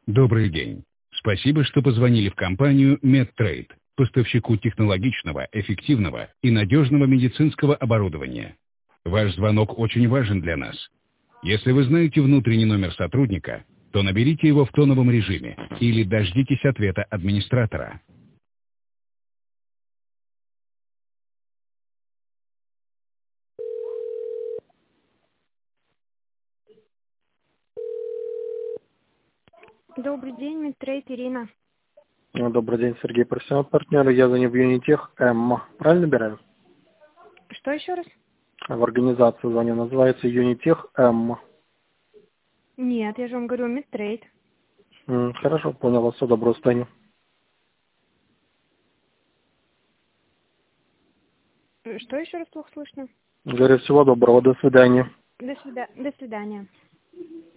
Добрый день. Спасибо, что позвонили в компанию MedTrade, поставщику технологичного, эффективного и надежного медицинского оборудования. Ваш звонок очень важен для нас. Если вы знаете внутренний номер сотрудника, то наберите его в тоновом режиме или дождитесь ответа администратора. Добрый день, медтрейд Ирина. Добрый день, Сергей, профессионал партнер. Я звоню в Юнитех М. Правильно набираю? Что еще раз? В организацию звоню. Называется Юнитех М. Нет, я же вам говорю, медтрейд. Хорошо, понял вас. Все, доброго состояния. Что еще раз плохо слышно? Говорю, всего доброго, до свидания. До свидания.